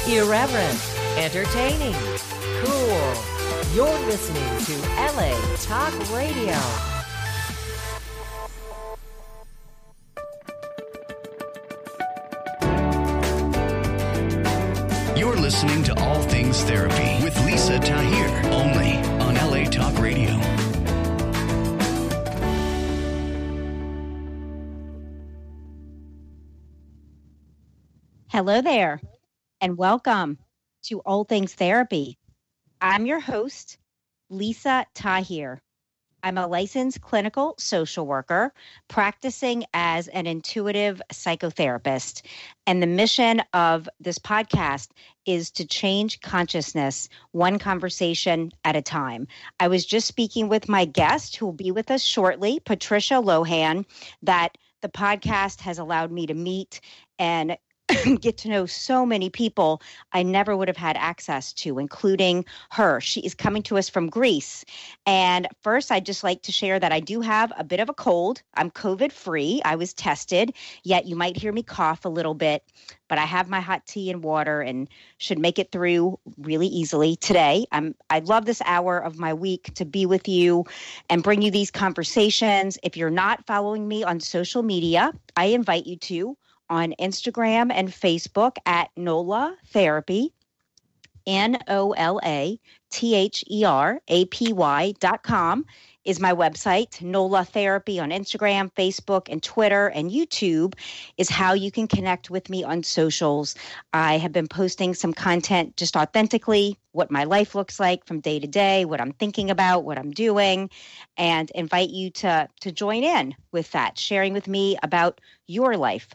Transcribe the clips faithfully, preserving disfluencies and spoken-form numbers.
Irreverent, entertaining, cool. You're listening to L A Talk Radio. You're listening to All Things Therapy with Lisa Tahir, only on L A Talk Radio. Hello there, and welcome to All Things Therapy. I'm your host, Lisa Tahir. I'm a licensed clinical social worker practicing as an intuitive psychotherapist. And the mission of this podcast is to change consciousness one conversation at a time. I was just speaking with my guest who will be with us shortly, Patricia Lohan, that the podcast has allowed me to meet and get to know so many people I never would have had access to, including her. She is coming to us from Greece. And first, I'd just like to share that I do have a bit of a cold. I'm COVID-free. I was tested, yet you might hear me cough a little bit, but I have my hot tea and water and should make it through really easily today. I'm, I love this hour of my week to be with you and bring you these conversations. If you're not following me on social media, I invite you to on Instagram and Facebook at NOLA Therapy, N O L A T H E R A P Y dot com is my website. NOLA Therapy on Instagram, Facebook, and Twitter, and YouTube is how you can connect with me on socials. I have been posting some content just authentically, what my life looks like from day to day, what I'm thinking about, what I'm doing, and invite you to, to join in with that, sharing with me about your life.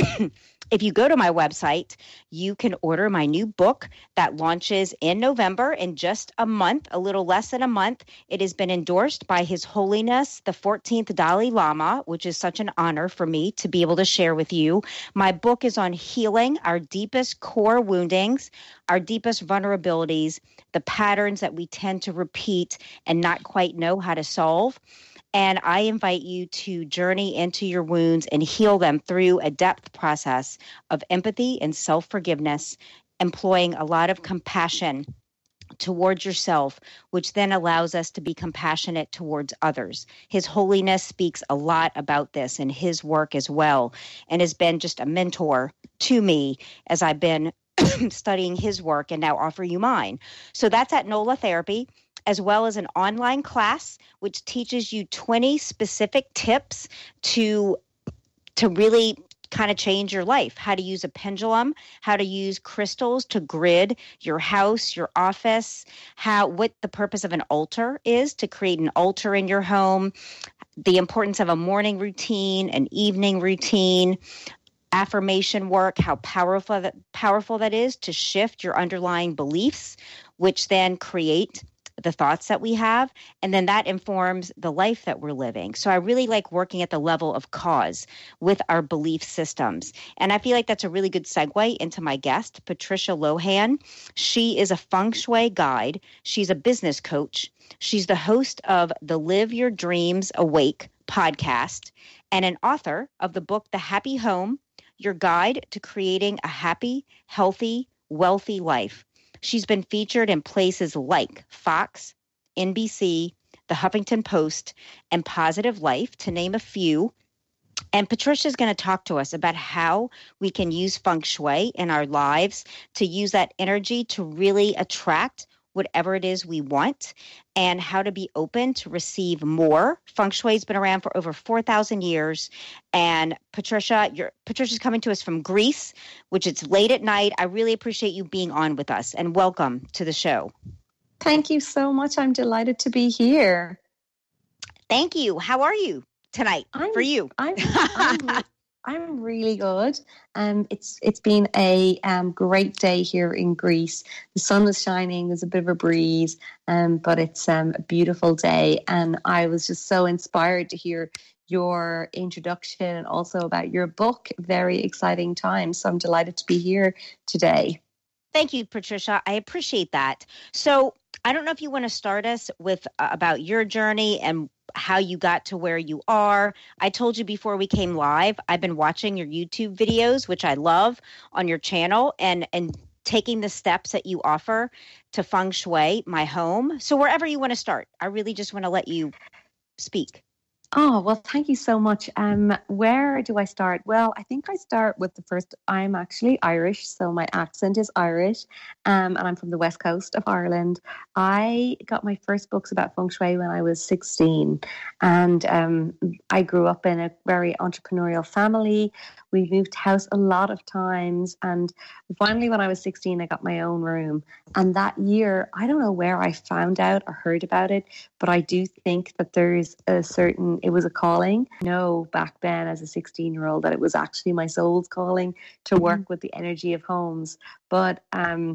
If you go to my website, you can order my new book that launches in November in just a month, a little less than a month. It has been endorsed by His Holiness, the fourteenth Dalai Lama, which is such an honor for me to be able to share with you. My book is on healing our deepest core woundings, our deepest vulnerabilities, the patterns that we tend to repeat and not quite know how to solve. And I invite you to journey into your wounds and heal them through a depth process of empathy and self-forgiveness, employing a lot of compassion towards yourself, which then allows us to be compassionate towards others. His Holiness speaks a lot about this in his work as well, and has been just a mentor to me as I've been studying his work and now offer you mine. So that's at NOLA Therapy, as well as an online class which teaches you twenty specific tips to to really kind of change your life, how to use a pendulum, how to use crystals to grid your house, your office, how what the purpose of an altar is, to create an altar in your home, the importance of a morning routine, an evening routine, affirmation work, how powerful that, powerful that is to shift your underlying beliefs, which then create the thoughts that we have, and then that informs the life that we're living. So I really like working at the level of cause with our belief systems. And I feel like that's a really good segue into my guest, Patricia Lohan. She is a feng shui guide. She's a business coach. She's the host of the Live Your Dreams Awake podcast and an author of the book, The Happy Home, Your Guide to Creating a Happy, Healthy, Wealthy Life. She's been featured in places like Fox, N B C, The Huffington Post, and Positive Life, to name a few. And Patricia is going to talk to us about how we can use feng shui in our lives to use that energy to really attract whatever it is we want, and how to be open to receive more. Feng Shui has been around for over four thousand years. And Patricia, you're, Patricia's coming to us from Greece, which it's late at night. I really appreciate you being on with us, and welcome to the show. Thank you so much. I'm delighted to be here. Thank you. How are you tonight I'm, for you? I'm, I'm, I'm really good. Um, it's it's been a um, great day here in Greece. The sun is shining. There's a bit of a breeze, um, but it's um, a beautiful day. And I was just so inspired to hear your introduction and also about your book. Very exciting time. So I'm delighted to be here today. Thank you, Patricia. I appreciate that. So I don't know if you want to start us with uh, about your journey and how you got to where you are. I told you before we came live, I've been watching your YouTube videos, which I love, on your channel, and and taking the steps that you offer to feng shui my home. So wherever you want to start, I really just want to let you speak. Oh, well, thank you so much. Um, where do I start? Well, I think I start with the first, I'm actually Irish, so my accent is Irish, um, and I'm from the west coast of Ireland. I got my first books about feng shui when I was sixteen, and um, I grew up in a very entrepreneurial family. We moved house a lot of times, and finally when I was sixteen, I got my own room. And that year, I don't know where I found out or heard about it, but I do think that there's a certain, it was a calling. I know back then as a sixteen year old that it was actually my soul's calling to work with the energy of homes. But um,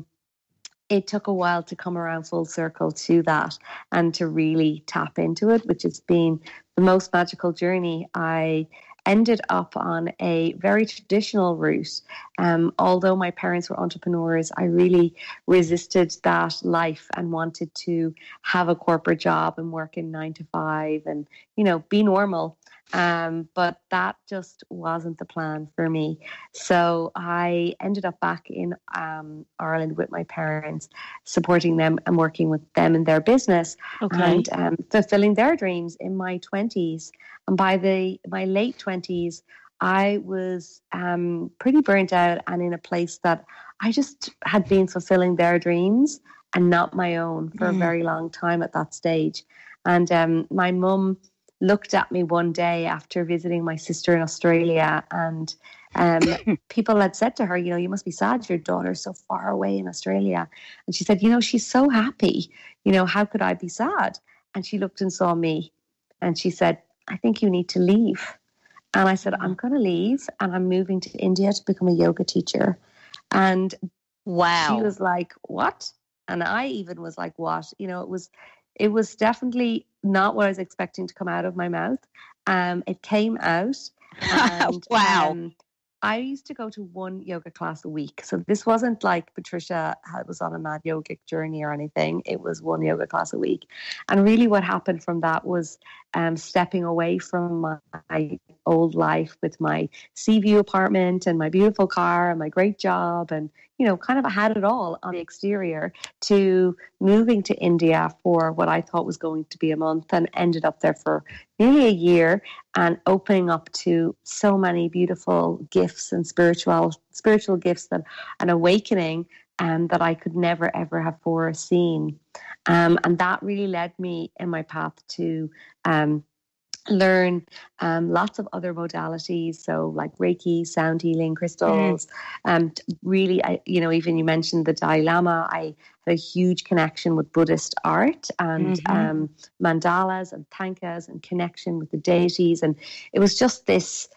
it took a while to come around full circle to that and to really tap into it, which has been the most magical journey. I ended up on a very traditional route. Um, although my parents were entrepreneurs, I really resisted that life and wanted to have a corporate job and work in nine to five and, you know, be normal. Um, but that just wasn't the plan for me. So I ended up back in um, Ireland with my parents, supporting them and working with them in their business, okay. and um, fulfilling their dreams in my twenties. And by the my late twenties, I was um, pretty burnt out and in a place that I just had been fulfilling their dreams and not my own for mm. a very long time at that stage. And um, my mum looked at me one day after visiting my sister in Australia, and um, people had said to her, you know, you must be sad your daughter's so far away in Australia. And she said, you know, she's so happy. You know, how could I be sad? And she looked and saw me and she said, I think you need to leave. And I said, I'm going to leave and I'm moving to India to become a yoga teacher. And wow, she was like, what? And I even was like, what? You know, it was, it was definitely not what I was expecting to come out of my mouth. Um, it came out. And, wow. Um, I used to go to one yoga class a week. So this wasn't like Patricia was on a mad yogic journey or anything. It was one yoga class a week. And really what happened from that was um, stepping away from my, my old life with my sea view apartment and my beautiful car and my great job. And, you know, kind of I had it all on the exterior, to moving to India for what I thought was going to be a month, and ended up there for nearly a year and opening up to so many beautiful gifts and spiritual spiritual gifts that an awakening um, that I could never, ever have foreseen. Um, and that really led me in my path to um, learn um, lots of other modalities, so like Reiki, sound healing, crystals. Mm. Um, really, I, you know, even you mentioned the Dalai Lama. I had a huge connection with Buddhist art and mm-hmm. um, mandalas and tankas and connection with the deities, and it was just this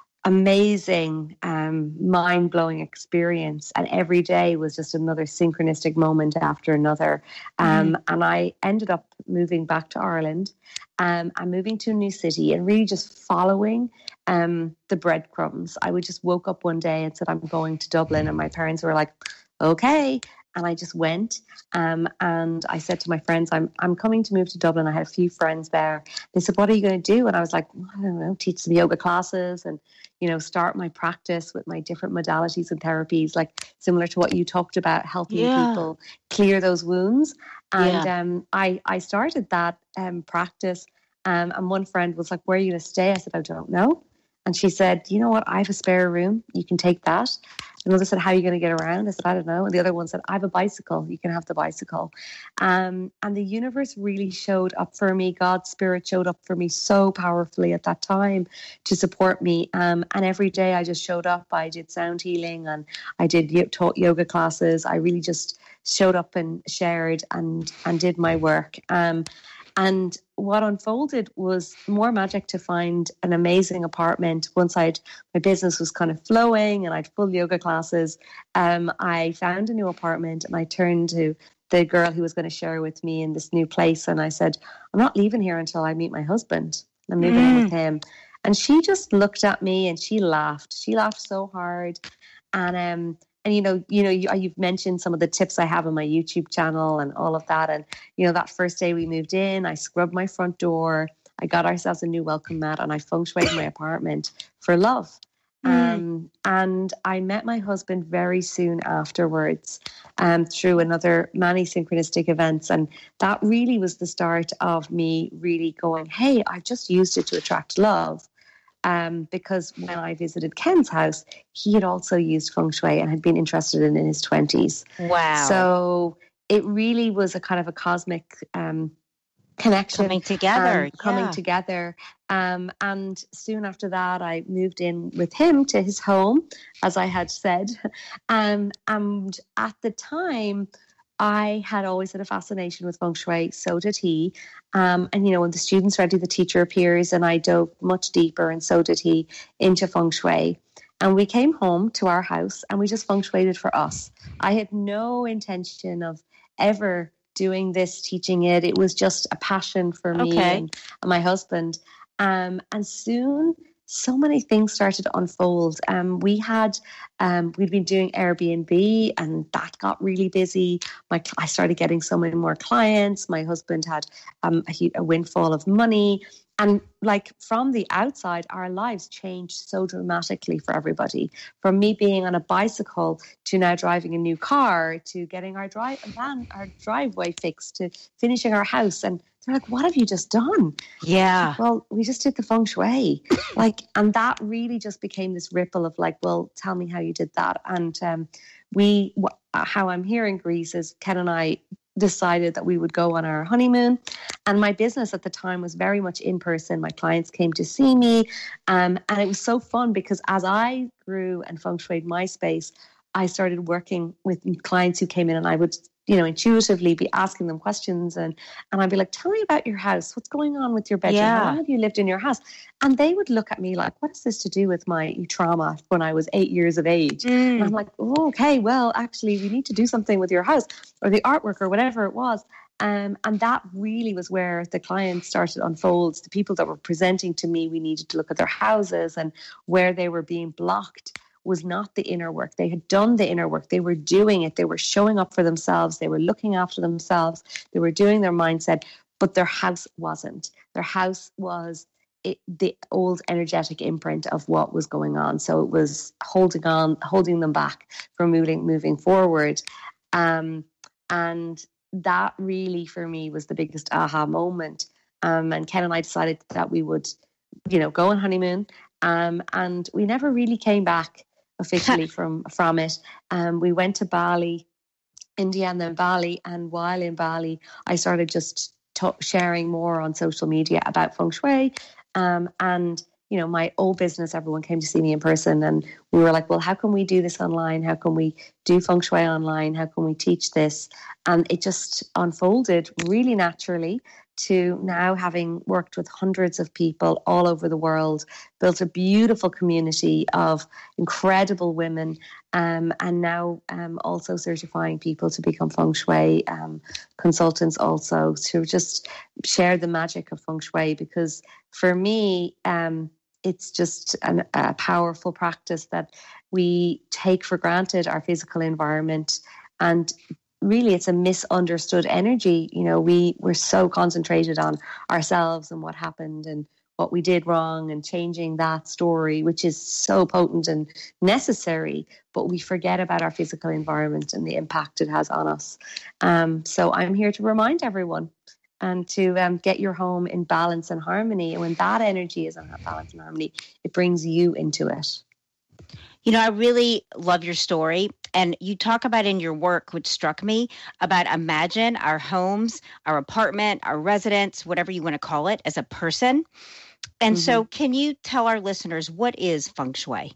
amazing, um, mind-blowing experience. And every day was just another synchronistic moment after another. Um, mm. And I ended up moving back to Ireland. Um, I'm moving to a new city and really just following um, the breadcrumbs. I would just woke up one day and said, I'm going to Dublin. And my parents were like, okay. And I just went. Um, and I said to my friends, I'm I'm coming to move to Dublin. I had a few friends there. They said, what are you going to do? And I was like, well, I don't know, teach some yoga classes and, you know, start my practice with my different modalities and therapies, like similar to what you talked about, helping yeah. people clear those wounds. And yeah. um, I, I started that um, practice. Um, and one friend was like, where are you going to stay? I said, I don't know. And she said, you know what? I have a spare room. You can take that. Another said, how are you going to get around? I said, I don't know. And the other one said, I have a bicycle. You can have the bicycle. Um, and the universe really showed up for me. God's spirit showed up for me so powerfully at that time to support me. Um, and every day I just showed up. I did sound healing and I did taught yoga classes. I really just showed up and shared and, and did my work. Um, And what unfolded was more magic to find an amazing apartment. Once I'd, my business was kind of flowing and I'd full yoga classes, um, I found a new apartment and I turned to the girl who was going to share with me in this new place. And I said, I'm not leaving here until I meet my husband. I'm moving mm. in with him. And she just looked at me and she laughed. She laughed so hard. And, um, And, you know, you know, you, you've mentioned some of the tips I have on my YouTube channel and all of that. And, you know, that first day we moved in, I scrubbed my front door. I got ourselves a new welcome mat and I feng shuied my apartment for love. Um, and I met my husband very soon afterwards um, through another many synchronistic events. And that really was the start of me really going, hey, I've just used it to attract love. Um, because when I visited Ken's house, he had also used feng shui and had been interested in it in his twenties. Wow. So it really was a kind of a cosmic um, connection. Coming together. Um, coming yeah. together. Um, and soon after that, I moved in with him to his home, as I had said. Um, and at the time, I had always had a fascination with feng shui. So did he. Um, and, you know, when the student's ready, the teacher appears, and I dove much deeper, and so did he, into feng shui. And we came home to our house and we just feng shuied it for us. I had no intention of ever doing this, teaching it. It was just a passion for me Okay. and, and my husband. Um, and soon, so many things started to unfold. Um, we had, um, we'd been doing Airbnb, and that got really busy. My, I started getting so many more clients. My husband had um, a, a windfall of money. And like from the outside, our lives changed so dramatically for everybody. From me being on a bicycle to now driving a new car, to getting our drive van, our driveway fixed, to finishing our house. And they're like, "What have you just done?" Yeah. Well, we just did the feng shui, like, and that really just became this ripple of like, "Well, tell me how you did that." And um, we, wh- how I'm here in Greece is Ken and I decided that we would go on our honeymoon. And my business at the time was very much in person. My clients came to see me. Um, and it was so fun because as I grew and feng shuied my space, I started working with clients who came in, and I would, you know, intuitively be asking them questions. And, and I'd be like, "Tell me about your house. What's going on with your bedroom? Yeah. How long have you lived in your house?" And they would look at me like, "What is this to do with my trauma when I was eight years of age?" Mm. And I'm like, "Oh, okay, well, actually, we need to do something with your house or the artwork or whatever it was." Um, and that really was where the clients started to unfold. The people that were presenting to me, we needed to look at their houses, and where they were being blocked was not the inner work. They had done the inner work. They were doing it. They were showing up for themselves. They were looking after themselves. They were doing their mindset, but their house wasn't. Their house was it, the old energetic imprint of what was going on. So it was holding on, holding them back from moving, moving forward. Um, and that really, for me, was the biggest aha moment. Um, and Ken and I decided that we would, you know, go on honeymoon. Um, and we never really came back officially from from it. Um, we went to Bali, India, and then Bali. And while in Bali, I started just t- sharing more on social media about feng shui. Um, and you know, my old business, everyone came to see me in person, and we were like, "Well, how can we do this online? How can we do feng shui online? How can we teach this?" And it just unfolded really naturally to now having worked with hundreds of people all over the world, built a beautiful community of incredible women, um, and now um, also certifying people to become feng shui um, consultants also, to just share the magic of feng shui. Because for me, um, it's just an, a powerful practice that we take for granted, our physical environment. And really, it's a misunderstood energy. You know, we were so concentrated on ourselves and what happened and what we did wrong, and changing that story, which is so potent and necessary, but we forget about our physical environment and the impact it has on us. Um, so I'm here to remind everyone and to um, get your home in balance and harmony. And when that energy is in balance and harmony, it brings you into it. You know, I really love your story. And you talk about in your work, which struck me, about imagine our homes, our apartment, our residence, whatever you want to call it, as a person. And mm-hmm. so can you tell our listeners, what is feng shui?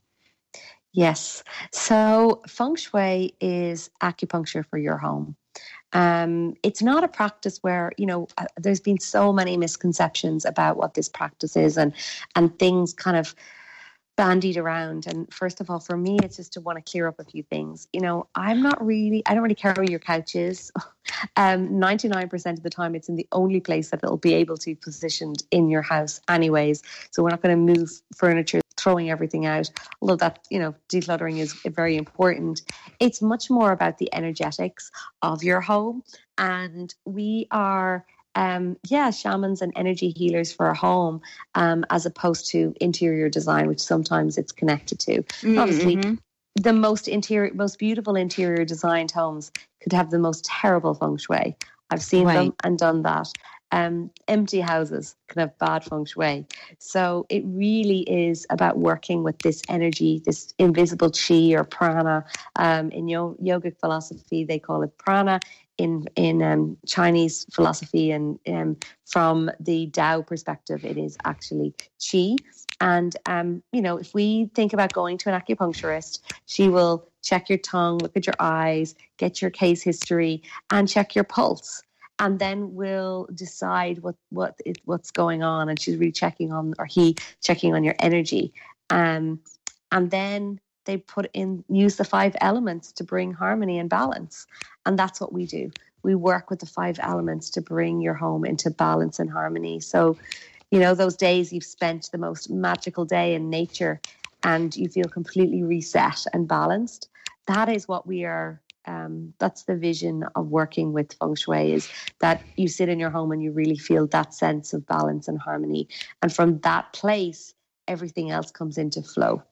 Yes. So feng shui is acupuncture for your home. Um, it's not a practice where, you know, uh, there's been so many misconceptions about what this practice is, and and things kind of bandied around. And first of all, for me, it's just to want to clear up a few things. You know, I'm not really, I don't really care where your couch is. Um, ninety-nine percent of the time, it's in the only place that it'll be able to be positioned in your house anyways. So we're not going to move furniture, throwing everything out, although that, you know, decluttering is very important. It's much more about the energetics of your home. And we are um, yeah, shamans and energy healers for a home, um, as opposed to interior design, which sometimes it's connected to. Mm-hmm. Obviously, the most interior, most beautiful interior designed homes could have the most terrible feng shui. I've seen Right. them and done that. Um, empty houses can have bad feng shui. So it really is about working with this energy, this invisible chi or prana. Um, in yo- yogic philosophy, they call it prana. In in um, Chinese philosophy and um, from the Tao perspective, it is actually chi. And, um, you know, if we think about going to an acupuncturist, she will check your tongue, look at your eyes, get your case history, and check your pulse. And then we'll decide what what is, what's going on. And she's really checking on, or he checking on your energy. Um, and then they put in, use the five elements to bring harmony and balance. And that's what we do. We work with the five elements to bring your home into balance and harmony. So, you know, those days you've spent the most magical day in nature and you feel completely reset and balanced. That is what we are. Um, that's the vision of working with feng shui, is that you sit in your home and you really feel that sense of balance and harmony. And from that place, everything else comes into flow.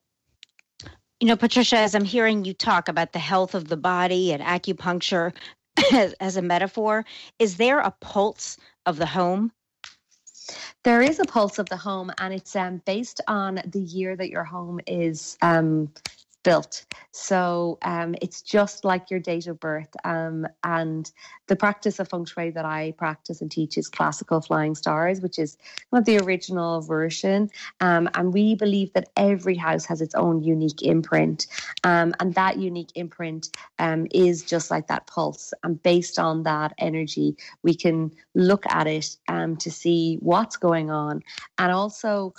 You know, Patricia, as I'm hearing you talk about the health of the body and acupuncture as, as a metaphor, is there a pulse of the home? There is a pulse of the home, and it's um, based on the year that your home is um, built. So um, it's just like your date of birth. Um, and the practice of feng shui that I practice and teach is classical flying stars, which is not the original version. Um, and we believe that every house has its own unique imprint. Um, and that unique imprint um, is just like that pulse. And based on that energy, we can look at it um, to see what's going on. And also,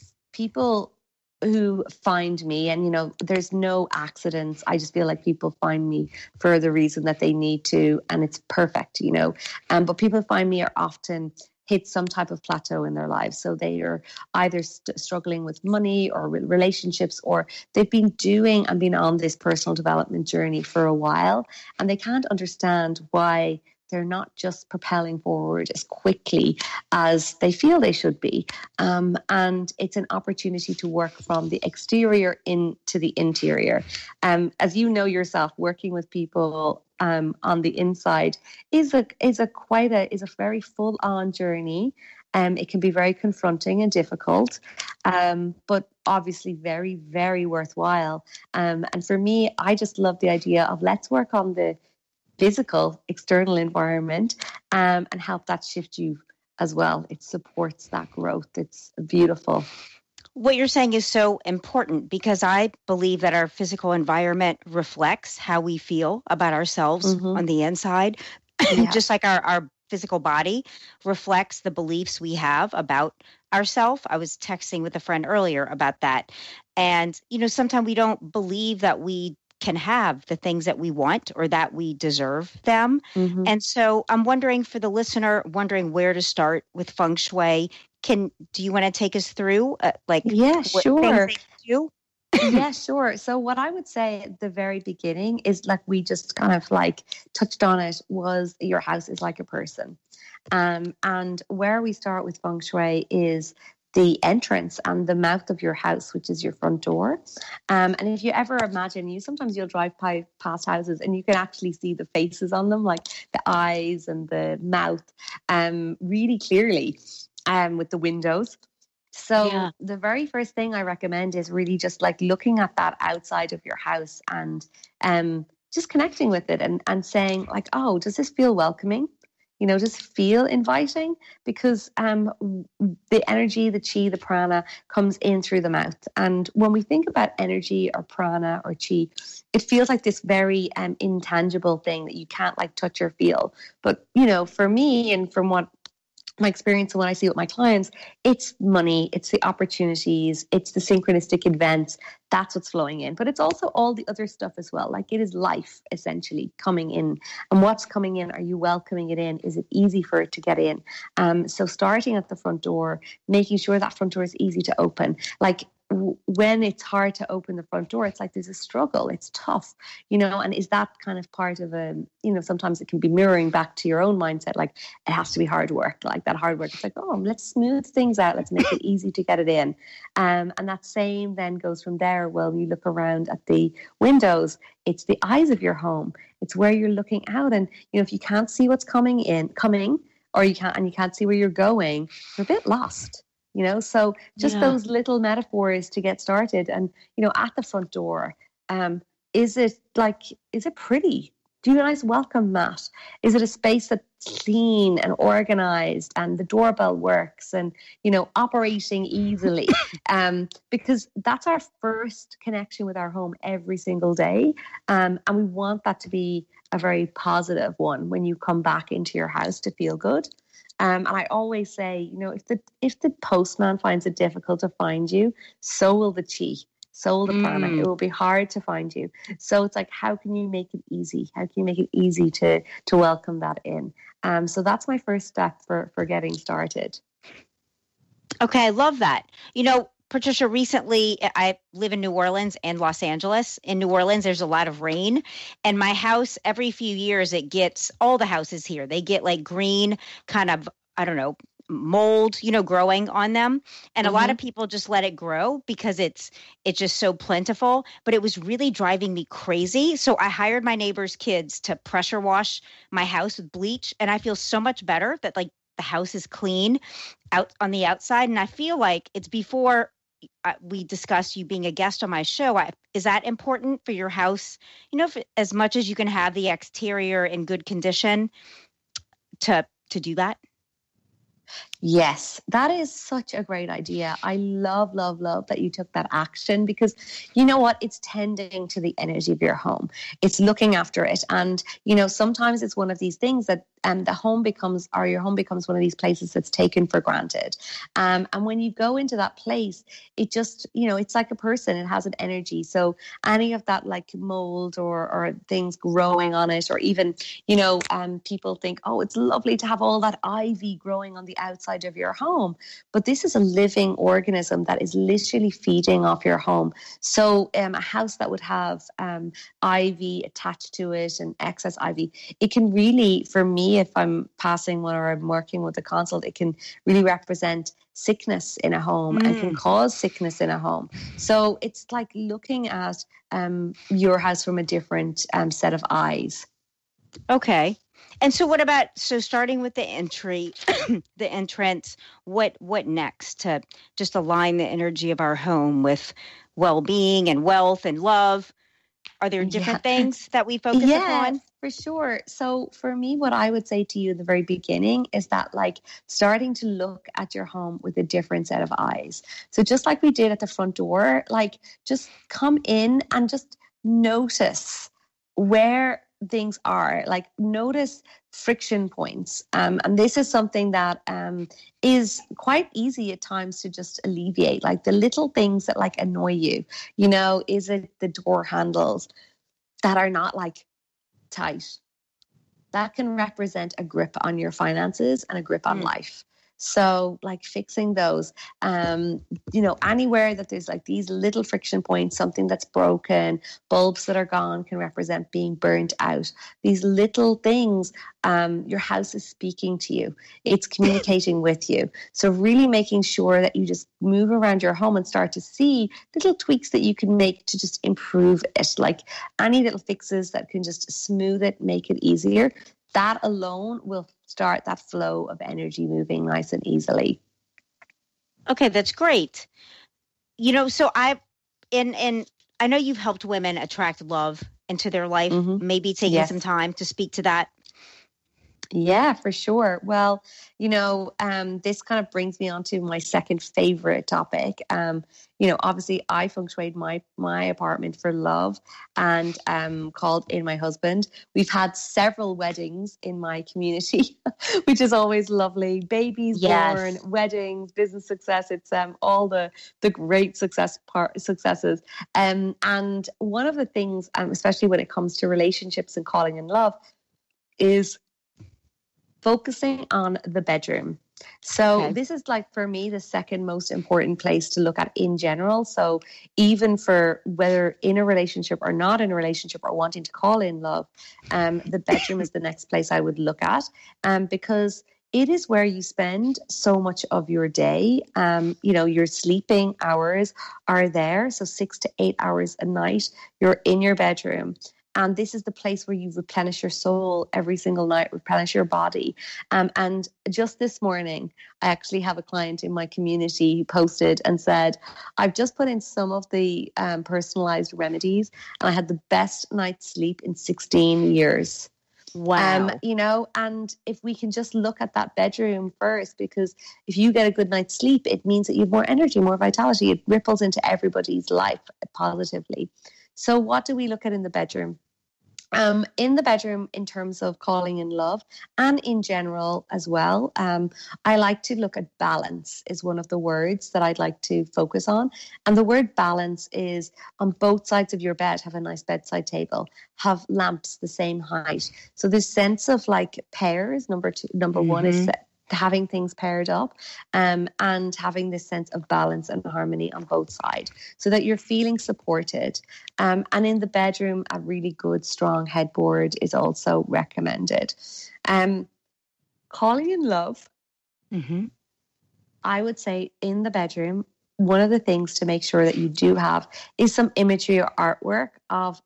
people who find me, and you know, there's no accidents. I just feel like people find me for the reason that they need to, and it's perfect, you know. Um, but people find me are often hit some type of plateau in their lives. So they are either st- struggling with money or re- relationships, or they've been doing and been on this personal development journey for a while, and they can't understand why they're not just propelling forward as quickly as they feel they should be. Um, and it's an opportunity to work from the exterior into the interior. Um, as you know yourself, working with people um, on the inside is a is a quite a is a very full on journey. Um, it can be very confronting and difficult, um, but obviously very, very worthwhile. Um, and for me, I just love the idea of let's work on the physical external environment um, and help that shift you as well. It supports that growth. It's beautiful. What you're saying is so important, because I believe that our physical environment reflects how we feel about ourselves mm-hmm. on the inside, yeah. just like our, our physical body reflects the beliefs we have about ourselves. I was texting with a friend earlier about that. And, you know, sometimes we don't believe that we can have the things that we want or that we deserve them. Mm-hmm. And so I'm wondering, for the listener, wondering where to start with feng shui, can, do you want to take us through uh, like yeah, what sure. things they do? Yeah, sure. So what I would say at the very beginning is, like we just kind of like touched on it, was your house is like a person. Um, and where we start with feng shui is the entrance and the mouth of your house, which is your front door. Um, and if you ever imagine, you sometimes you'll drive by, past houses and you can actually see the faces on them, like the eyes and the mouth, um, really clearly, um, with the windows. So yeah. The very first thing I recommend is really just like looking at that outside of your house and um, just connecting with it and, and saying like, oh, does this feel welcoming? You know, just feel inviting, because um, the energy, the chi, the prana comes in through the mouth. And when we think about energy or prana or chi, it feels like this very um, intangible thing that you can't like touch or feel. But, you know, for me and from what my experience and what I see with my clients, it's money, it's the opportunities, it's the synchronistic events. That's what's flowing in. But it's also all the other stuff as well. Like it is life essentially coming in. And what's coming in? Are you welcoming it in? Is it easy for it to get in? Um, so starting at the front door, making sure that front door is easy to open. Like so when it's hard to open the front door, it's like there's a struggle. It's tough, you know, and is that kind of part of a, you know, sometimes it can be mirroring back to your own mindset. Like it has to be hard work, like that hard work. It's like, oh, let's smooth things out. Let's make it easy to get it in. Um, and that same then goes from there. Well, you look around at the windows, it's the eyes of your home. It's where you're looking out. And, you know, if you can't see what's coming in, coming, or you can't, and you can't see where you're going, you're a bit lost. You know, so just yeah. those little metaphors to get started. And, you know, at the front door, um, is it like, is it pretty? Do you have a nice welcome mat? Is it a space that's clean and organized and the doorbell works and, you know, operating easily? Um, because that's our first connection with our home every single day. Um, and we want that to be a very positive one when you come back into your house to feel good. Um, and I always say, you know, if the if the postman finds it difficult to find you, so will the chi, so will the planet. Mm. It will be hard to find you. So it's like, how can you make it easy? How can you make it easy to to welcome that in? Um, so that's my first step for for getting started. Okay, I love that. You know, Patricia, recently I live in New Orleans and Los Angeles. In New Orleans, there's a lot of rain. And my house, every few years, it gets, all the houses here, they get like green kind of, I don't know, mold, you know, growing on them. And mm-hmm. a lot of people just let it grow because it's it's just so plentiful. But it was really driving me crazy. So I hired my neighbor's kids to pressure wash my house with bleach. And I feel so much better that like the house is clean out on the outside. And I feel like it's before Uh, we discussed you being a guest on my show. I, is that important for your house? You know, if, as much as you can have the exterior in good condition to to do that? Yes, that is such a great idea. I love, love, love that you took that action because you know what? It's tending to the energy of your home. It's looking after it. And, you know, sometimes it's one of these things that um, the home becomes, or your home becomes one of these places that's taken for granted. Um, and when you go into that place, it just, you know, it's like a person, it has an energy. So any of that like mold or, or things growing on it, or even, you know, um, people think, oh, it's lovely to have all that ivy growing on the outside of your home. But this is a living organism that is literally feeding off your home. So um, a house that would have um, ivy attached to it and excess ivy, it can really, for me, if I'm passing one or I'm working with a consult, it can really represent sickness in a home mm. and can cause sickness in a home. So it's like looking at um, your house from a different um, set of eyes. Okay. And so what about, so starting with the entry, the entrance, what what next to just align the energy of our home with well-being and wealth and love? Are there different yeah. things that we focus yeah, upon? For sure. So for me, what I would say to you in the very beginning is that like starting to look at your home with a different set of eyes. So just like we did at the front door, like just come in and just notice where things are, like notice friction points. Um, and this is something that um, is quite easy at times to just alleviate, like the little things that like annoy you. You know, is it the door handles that are not like tight? That can represent a grip on your finances and a grip on mm. life. So like fixing those, um, you know, anywhere that there's like these little friction points, something that's broken, bulbs that are gone can represent being burnt out. These little things, um, your house is speaking to you. It's communicating with you. So really making sure that you just move around your home and start to see little tweaks that you can make to just improve it. Like any little fixes that can just smooth it, make it easier. That alone will start that flow of energy moving nice and easily. Okay, that's great. You know, so I, in in I know you've helped women attract love into their life. Mm-hmm. Maybe taking yes. some time to speak to that. Yeah, for sure. Well, you know, um, this kind of brings me on to my second favorite topic. Um, you know, obviously I feng shuied my, my apartment for love and um, called in my husband. We've had several weddings in my community, which is always lovely. Babies yes. born, weddings, business success. It's um, all the, the great success part, successes. Um, and one of the things, um, especially when it comes to relationships and calling in love, is focusing on the bedroom. So Okay. this is like, for me, the second most important place to look at in general. So even for whether in a relationship or not in a relationship or wanting to call in love, um, the bedroom is the next place I would look at, um, because it is where you spend so much of your day. Um, you know, your sleeping hours are there. So six to eight hours a night, you're in your bedroom. And this is the place where you replenish your soul every single night, replenish your body. Um, and just this morning, I actually have a client in my community who posted and said, I've just put in some of the um, personalized remedies and I had the best night's sleep in sixteen years. Wow. Um, you know, and if we can just look at that bedroom first, because if you get a good night's sleep, it means that you have more energy, more vitality. It ripples into everybody's life positively. So what do we look at in the bedroom? Um, in the bedroom, in terms of calling in love and in general as well, um, I like to look at balance is one of the words that I'd like to focus on. And the word balance is on both sides of your bed, have a nice bedside table, have lamps the same height. So this sense of like pairs, number two, number mm-hmm. one is having things paired up, um, and having this sense of balance and harmony on both sides so that you're feeling supported. Um, and in the bedroom, a really good, strong headboard is also recommended. Um, calling in love, mm-hmm. I would say in the bedroom, one of the things to make sure that you do have is some imagery or artwork of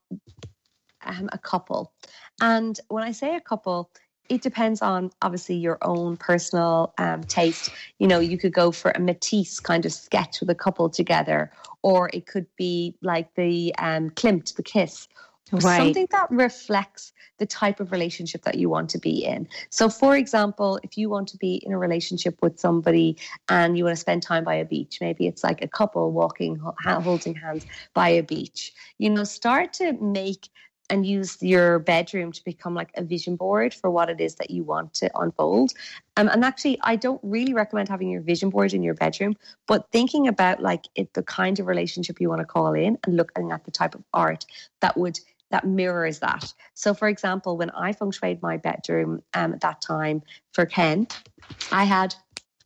um, a couple. And when I say a couple, it depends on obviously your own personal um, taste. You know, you could go for a Matisse kind of sketch with a couple together, or it could be like the um, Klimt, the kiss, right. Something that reflects the type of relationship that you want to be in. So, for example, if you want to be in a relationship with somebody and you want to spend time by a beach, maybe it's like a couple walking, holding hands by a beach. You know, start to make and use your bedroom to become like a vision board for what it is that you want to unfold. Um, and actually, I don't really recommend having your vision board in your bedroom, but thinking about like it, the kind of relationship you want to call in and looking at the type of art that would that mirrors that. So, for example, when I feng shuied my bedroom um, at that time for Ken, I had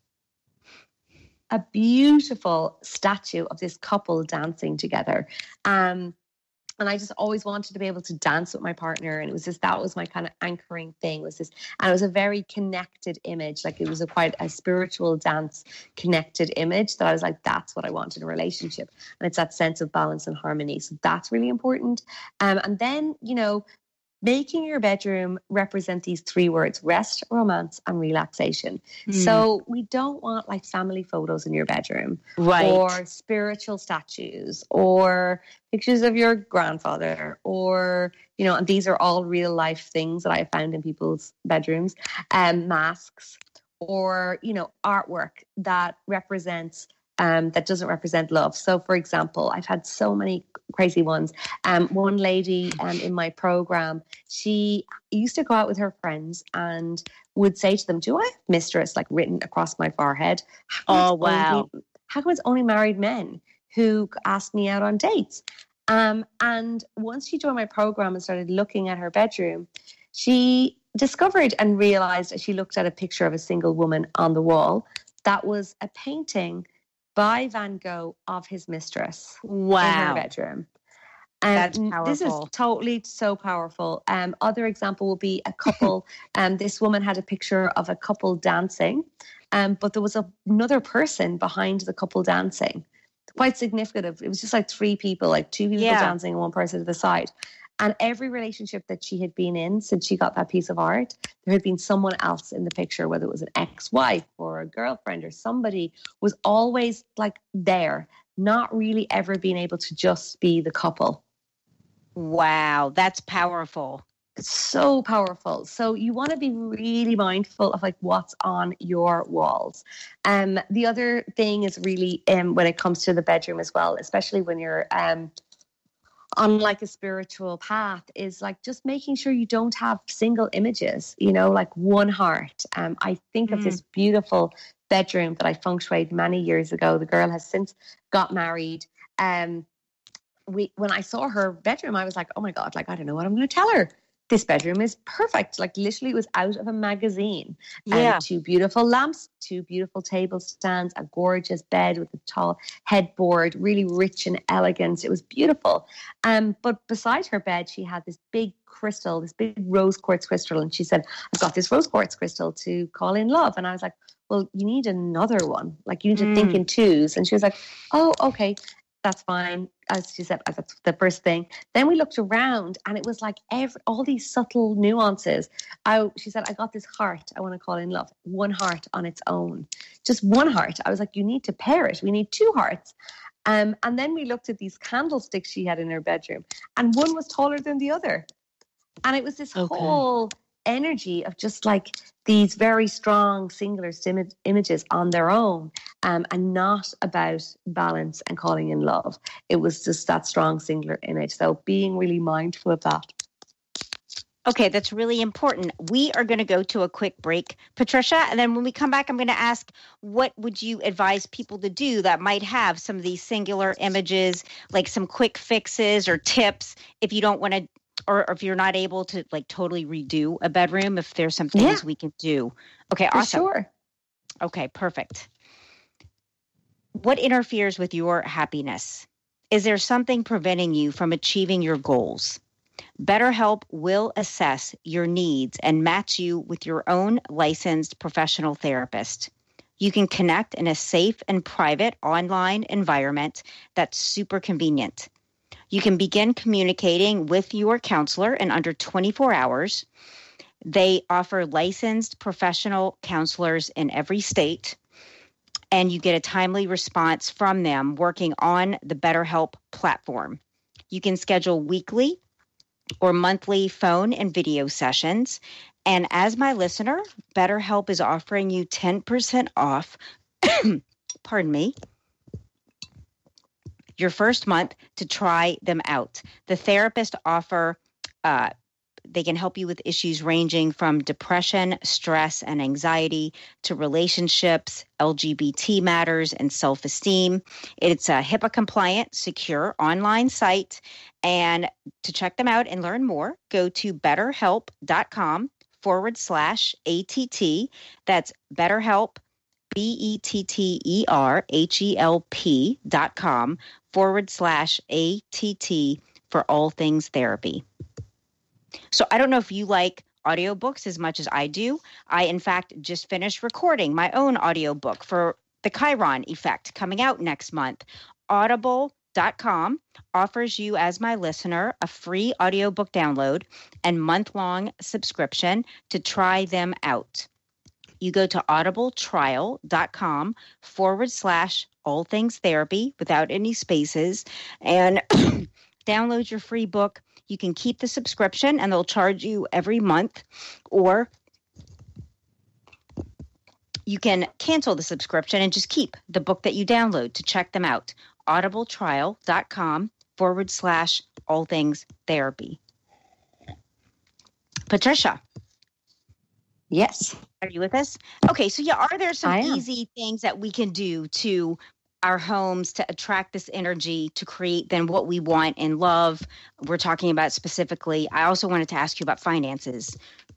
a beautiful statue of this couple dancing together. Um, And I just always wanted to be able to dance with my partner. And it was just, that was my kind of anchoring thing was this. And it was a very connected image. Like it was a quite a spiritual dance connected image that I was like, that's what I want in a relationship. And it's that sense of balance and harmony. So that's really important. Um, and then, you know, making your bedroom represent these three words: rest, romance, and relaxation. Mm. So we don't want like family photos in your bedroom, right? Or spiritual statues, or pictures of your grandfather, or, you know, and these are all real life things that I found in people's bedrooms, um, masks, or, you know, artwork that represents Um, that doesn't represent love. So, for example, I've had so many crazy ones. Um, one lady um, in my program, she used to go out with her friends and would say to them, "Do I have mistress like written across my forehead?" Oh, wow. Only, how come it's only married men who ask me out on dates? Um, and once she joined my program and started looking at her bedroom, she discovered and realized as she looked at a picture of a single woman on the wall, that was a painting by Van Gogh of his mistress. Wow. In her bedroom. Um, That's powerful. This is totally so powerful. Um, other example will be a couple. um, this woman had a picture of a couple dancing, um, but there was a, another person behind the couple dancing. Quite significant. It was just like three people, like two people yeah. dancing and one person to the side. And every relationship that she had been in since she got that piece of art, there had been someone else in the picture, whether it was an ex-wife or a girlfriend or somebody, was always like there, not really ever being able to just be the couple. Wow, that's powerful. It's so powerful. So you want to be really mindful of like what's on your walls. Um, the other thing is really um, when it comes to the bedroom as well, especially when you're um, on like a spiritual path, is like just making sure you don't have single images, you know, like one heart. Um, I think mm. of this beautiful bedroom that I feng shuied many years ago. The girl has since got married. Um, we when I saw her bedroom, I was like, oh my God, like, I don't know what I'm going to tell her. this bedroom is perfect. Like literally it was out of a magazine. Yeah. And two beautiful lamps, two beautiful table stands, a gorgeous bed with a tall headboard, really rich and elegant. It was beautiful. Um, but beside her bed, she had this big crystal, this big rose quartz crystal. And she said, I've got this rose quartz crystal to call in love. And I was like, well, you need another one. Like you need to Mm. think in twos. And she was like, oh, okay. That's fine. As she said, that's the first thing. Then we looked around and it was like every, all these subtle nuances. I, she said, I got this heart I want to call in love. One heart on its own. Just one heart. I was like, you need to pair it. We need two hearts. Um, and then we looked at these candlesticks she had in her bedroom and one was taller than the other. And it was this Okay. whole energy of just like these very strong singular sim- images on their own, um, and not about balance and calling in love. It was just that strong singular image. So being really mindful of that. Okay, that's really important. We are going to go to a quick break, Patricia, and then when we come back, I'm going to ask, what would you advise people to do that might have some of these singular images, like some quick fixes or tips if you don't want to, or if you're not able to like totally redo a bedroom, if there's some things Yeah. we can do. Okay, For awesome. sure. Okay, perfect. What interferes with your happiness? Is there something preventing you from achieving your goals? BetterHelp will assess your needs and match you with your own licensed professional therapist. You can connect in a safe and private online environment that's super convenient. You can begin communicating with your counselor in under twenty-four hours. They offer licensed professional counselors in every state, and you get a timely response from them working on the BetterHelp platform. You can schedule weekly or monthly phone and video sessions. And as my listener, BetterHelp is offering you ten percent off, pardon me, your first month to try them out. The therapists offer, uh, they can help you with issues ranging from depression, stress, and anxiety to relationships, L G B T matters, and self-esteem. It's a HIPAA compliant, secure online site. And to check them out and learn more, go to betterhelp.com forward slash ATT. That's BetterHelp, B-E-T-T-E-R-H-E-L-P dot com forward slash A-T-T for all things therapy. So I don't know if you like audiobooks as much as I do. I, in fact, just finished recording my own audiobook for The Chiron Effect coming out next month. Audible dot com offers you, as my listener, a free audiobook download and month-long subscription to try them out. You go to audibletrial.com forward slash all things therapy without any spaces and download your free book. You can keep the subscription and they'll charge you every month, or you can cancel the subscription and just keep the book that you download to check them out. audibletrial.com forward slash all things therapy. Patricia. Yes. Are you with us? Okay, so yeah, are there some I am. easy things that we can do to our homes to attract this energy, to create then what we want in love? We're talking about specifically. I also wanted to ask you about finances.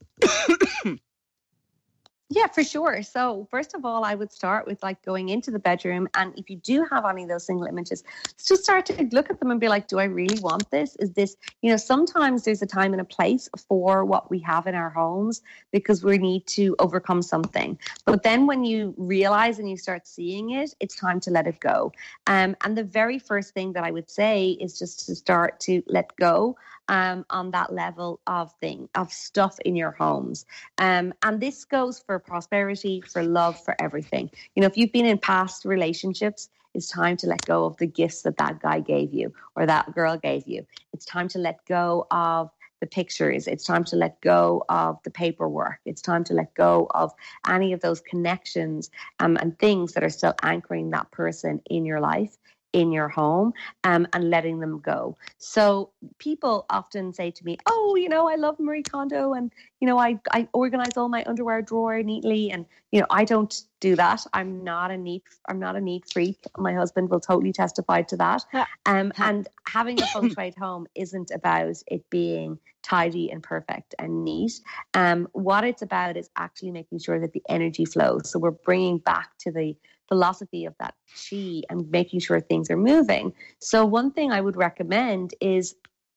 Yeah, for sure. So first of all, I would start with like going into the bedroom. And if you do have any of those single images, just start to look at them and be like, do I really want this? Is this, you know, sometimes there's a time and a place for what we have in our homes because we need to overcome something. But then when you realize and you start seeing it, it's time to let it go. Um, and the very first thing that I would say is just to start to let go Um, on that level of thing, of stuff in your homes. Um, and this goes for prosperity, for love, for everything. You know, if you've been in past relationships, it's time to let go of the gifts that that guy gave you or that girl gave you. It's time to let go of the pictures. It's time to let go of the paperwork. It's time to let go of any of those connections um, and things that are still anchoring that person in your life. in your home, um, and letting them go. So people often say to me, oh, you know, I love Marie Kondo, and, you know, I, I organize all my underwear drawer neatly. And, you know, I don't do that. I'm not a neat, I'm not a neat freak. My husband will totally testify to that. Um, and having a feng shui home isn't about it being tidy and perfect and neat. Um, what it's about is actually making sure that the energy flows. So we're bringing back to the philosophy of that chi and making sure things are moving. So one thing I would recommend is,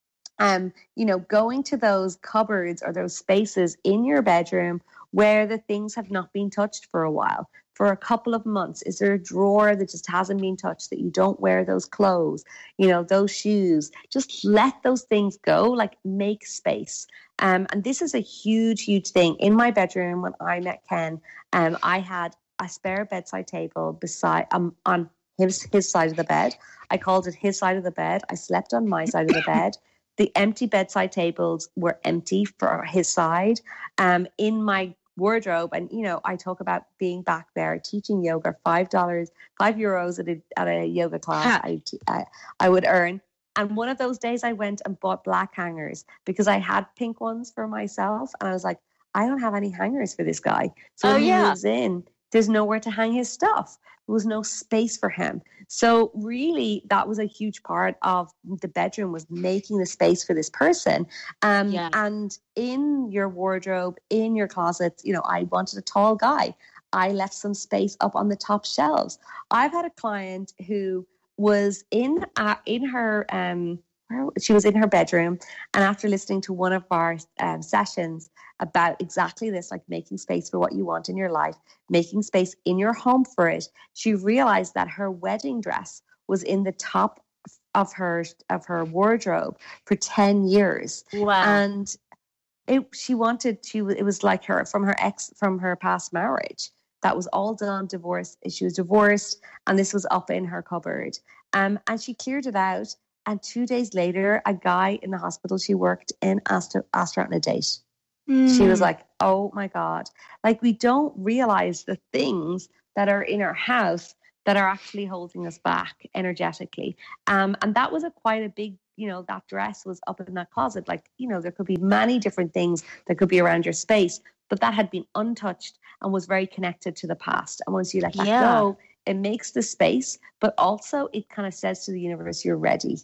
um, you know, going to those cupboards or those spaces in your bedroom where the things have not been touched for a while, for a couple of months. Is there a drawer that just hasn't been touched, that you don't wear those clothes, you know, those shoes? Just let those things go, like make space. Um, and this is a huge, huge thing. In my bedroom, when I met Ken, um, I had a spare bedside table beside um, on his his side of the bed. I called it his side of the bed. I slept on my side of the bed. The empty bedside tables were empty for his side. Um, in my wardrobe, and you know, I talk about being back there teaching yoga, five dollars, five euros at a at a yoga class. I, I I would earn. And one of those days, I went and bought black hangers because I had pink ones for myself, and I was like, I don't have any hangers for this guy. So Oh, when yeah. he moves in, there's nowhere to hang his stuff. There was no space for him. So really, that was a huge part of the bedroom, was making the space for this person. Um, Yeah. And in your wardrobe, in your closets, you know, I wanted a tall guy. I left some space up on the top shelves. I've had a client who was in uh, in her um, she was in her bedroom, and after listening to one of our um, sessions about exactly this, like making space for what you want in your life, making space in your home for it, she realized that her wedding dress was in the top of her of her wardrobe for ten years. Wow. And it she wanted to it was like her from her ex from her past marriage. That was all done, divorce. She was divorced, and this was up in her cupboard. Um, and she cleared it out. And two days later, a guy in the hospital she worked in asked her, asked her out on a date. Mm. She was like, oh my God. Like, we don't realize the things that are in our house that are actually holding us back energetically. Um, and that was a quite a big, you know, that dress was up in that closet. Like, you know, there could be many different things that could be around your space, but that had been untouched and was very connected to the past. And once you let that Yeah. go, it makes the space, but also it kind of says to the universe, you're ready.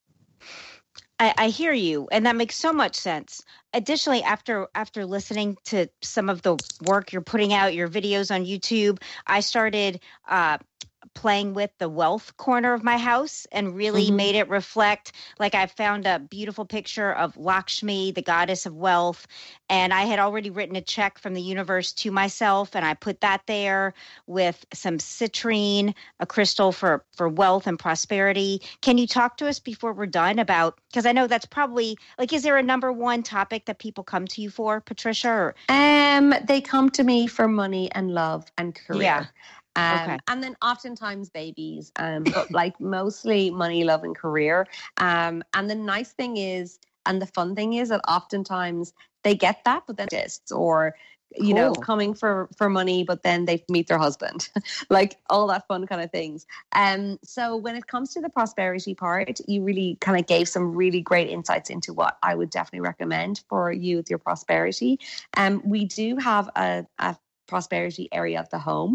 I, I hear you, and that makes so much sense. Additionally, after after listening to some of the work you're putting out, your videos on YouTube, I started uh, playing with the wealth corner of my house and really Mm-hmm. made it reflect. Like, I found a beautiful picture of Lakshmi, the goddess of wealth, and I had already written a check from the universe to myself, and I put that there with some citrine, a crystal for for wealth and prosperity. Can you talk to us before we're done about, because I know that's probably, like, is there a number one topic that people come to you for, Patricia? Or? Um, they come to me for money and love and career. Yeah. Um, Okay. And then oftentimes babies, um, but like mostly money, love, and career. Um, and the nice thing is, and the fun thing is that oftentimes they get that, but then just, or, you know, Cool. coming for, for money, but then they meet their husband, like all that fun kind of things. Um, so when it comes to the prosperity part, you really kind of gave some really great insights into what I would definitely recommend for you with your prosperity. Um, we do have a, a prosperity area of the home.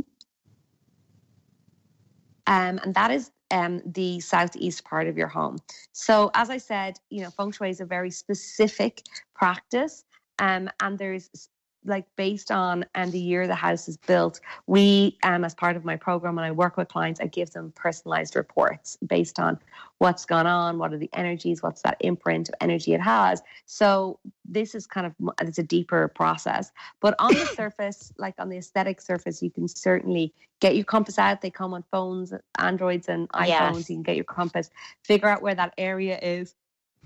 Um, and that is um, the southeast part of your home. So as I said, you know, feng shui is a very specific practice. Um, and there's like based on and the year the house is built, we, um, as part of my program, when I work with clients, I give them personalized reports based on what's gone on, what are the energies, what's that imprint of energy it has. So this is kind of, it's a deeper process. But on the surface, like on the aesthetic surface, you can certainly get your compass out. They come on phones, Androids and iPhones. Yes. You can get your compass, figure out where that area is.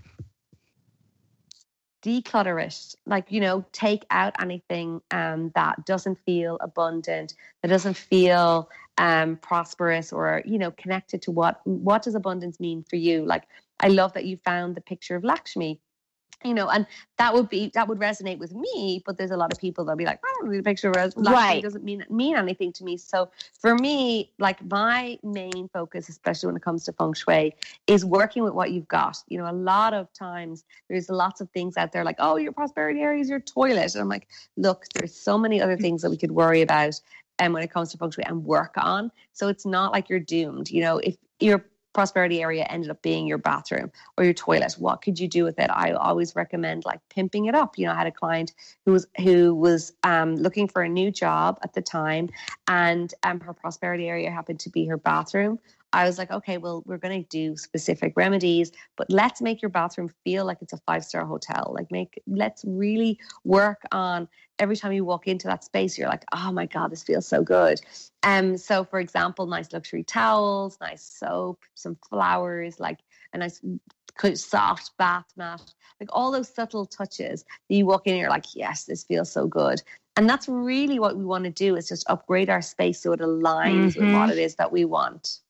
Declutter it, like, you know, take out anything um, that doesn't feel abundant, that doesn't feel um, prosperous, or, you know, connected to what, what does abundance mean for you? Like, I love that you found the picture of Lakshmi. You know, and that would be that would resonate with me, but there's a lot of people that'll be like, I don't need a picture of it. Right. It doesn't mean mean anything to me. So for me, like my main focus, especially when it comes to feng shui, is working with what you've got. You know, a lot of times there's lots of things out there like, oh, your prosperity area is your toilet. And I'm like, look, there's so many other things that we could worry about and um, when it comes to feng shui and work on. So it's not like you're doomed. You know, if you're prosperity area ended up being your bathroom or your toilet, what could you do with it? I always recommend like pimping it up. You know, I had a client who was who was um, looking for a new job at the time, and um, her prosperity area happened to be her bathroom. I was like, okay, well, we're going to do specific remedies, but let's make your bathroom feel like it's a five-star hotel. Like make, let's really work on every time you walk into that space, you're like, oh my God, this feels so good. Um, so for example, nice luxury towels, nice soap, some flowers, like a nice soft bath mat, like all those subtle touches that you walk in and you're like, yes, this feels so good. And that's really what we want to do, is just upgrade our space so it aligns mm-hmm. with what it is that we want.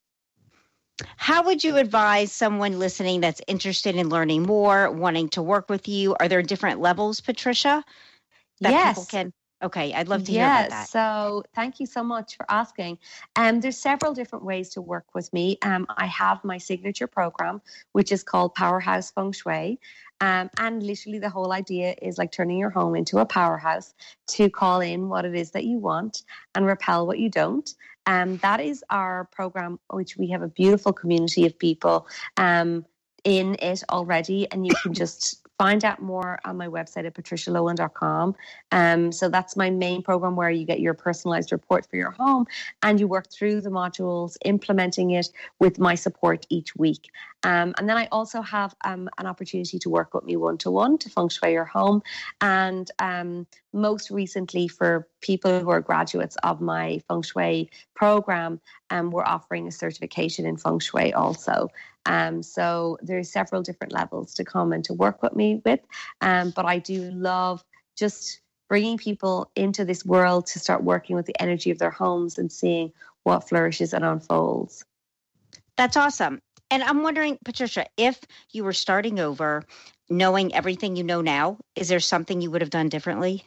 How would you advise someone listening that's interested in learning more, wanting to work with you? Are there different levels, Patricia, that yes. people can? Okay, I'd love to hear yes. about that. So thank you so much for asking. Um, there's several different ways to work with me. Um, I have my signature program, which is called Powerhouse Feng Shui. Um, and literally the whole idea is like turning your home into a powerhouse to call in what it is that you want and repel what you don't. Um, that is our program, which we have a beautiful community of people um, in it already. And you can just find out more on my website at patricia lowen dot com. Um, so that's my main program, where you get your personalized report for your home and you work through the modules, implementing it with my support each week. Um, and then I also have um, an opportunity to work with me one-to-one to feng shui your home. And um, most recently, for people who are graduates of my feng shui program, um, we're offering a certification in feng shui also. Um, so there's several different levels to come and to work with me with. Um, but I do love just bringing people into this world to start working with the energy of their homes and seeing what flourishes and unfolds. That's awesome. And I'm wondering, Patricia, if you were starting over, knowing everything you know now, is there something you would have done differently?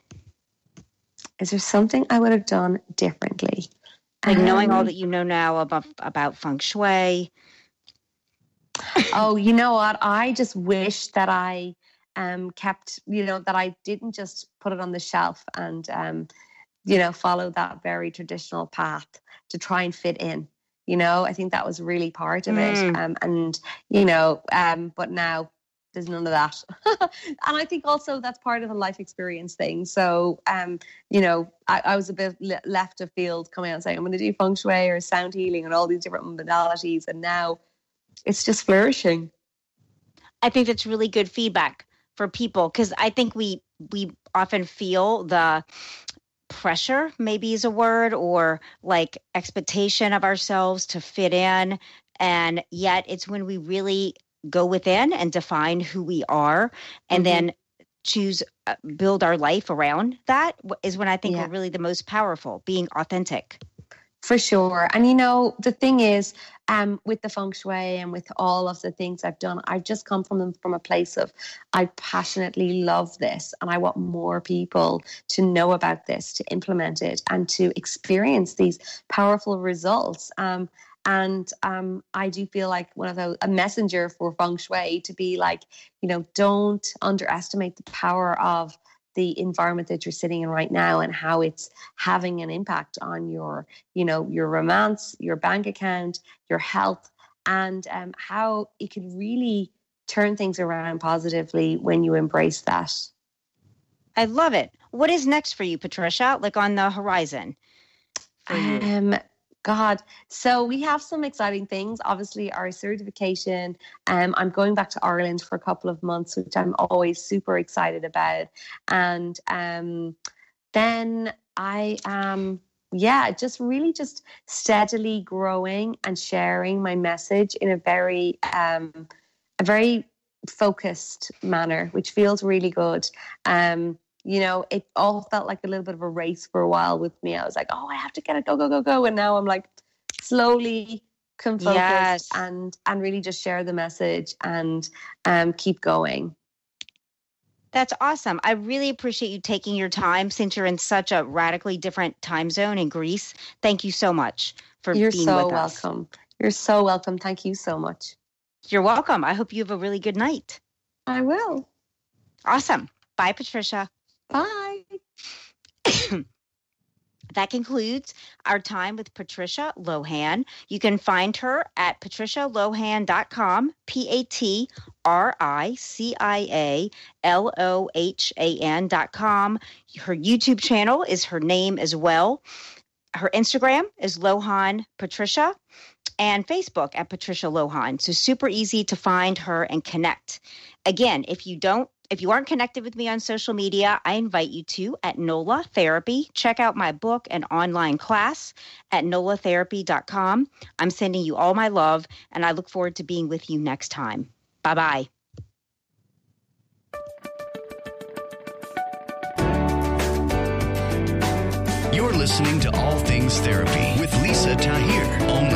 Is there something I would have done differently? Like um, knowing all that you know now about, about feng shui. Oh, you know what? I just wish that I um, kept, you know, that I didn't just put it on the shelf and, um, you know, follow that very traditional path to try and fit in. You know, I think that was really part of mm. it. Um, and, you know, um, but now there's none of that. And I think also that's part of a life experience thing. So, um, you know, I, I was a bit le- left of field coming out and saying, I'm going to do feng shui or sound healing and all these different modalities. And now it's just flourishing. I think that's really good feedback for people, because I think we we often feel the pressure, maybe is a word, or like expectation of ourselves to fit in. And yet it's when we really go within and define who we are and mm-hmm. then choose, uh, build our life around that, is when I think yeah. we're really the most powerful, being authentic. For sure. And, you know, the thing is, um, with the feng shui and with all of the things I've done, I've just come from them from a place of, I passionately love this and I want more people to know about this, to implement it and to experience these powerful results. Um, and um, I do feel like one of those, a messenger for feng shui, to be like, you know, don't underestimate the power of the environment that you're sitting in right now and how it's having an impact on your, you know, your romance, your bank account, your health, and um, how it can really turn things around positively when you embrace that. I love it. What is next for you, Patricia? Like on the horizon? For you? Um, God. So we have some exciting things. Obviously, our certification. Um, I'm going back to Ireland for a couple of months, which I'm always super excited about. And um, then I am, yeah, just really just steadily growing and sharing my message in a very, um, a very focused manner, which feels really good. Um, You know, it all felt like a little bit of a race for a while with me. I was like, oh, I have to get it, go, go, go, go. And now I'm like, slowly can focus yes. and, and really just share the message and um, keep going. That's awesome. I really appreciate you taking your time since you're in such a radically different time zone in Greece. Thank you so much for You're being so with us. welcome. You're so welcome. Thank you so much. You're welcome. I hope you have a really good night. I will. Awesome. Bye, Patricia. Bye. That concludes our time with Patricia Lohan. You can find her at patricia lohan dot com, P A T R I C I A L O H A N dot com. Her YouTube channel is her name as well. Her Instagram is Lohan Patricia, and Facebook at Patricia Lohan. So super easy to find her and connect. Again, if you don't If you aren't connected with me on social media, I invite you to at NOLA Therapy. Check out my book and online class at nola therapy dot com. I'm sending you all my love, and I look forward to being with you next time. Bye-bye. You're listening to All Things Therapy with Lisa Tahir, only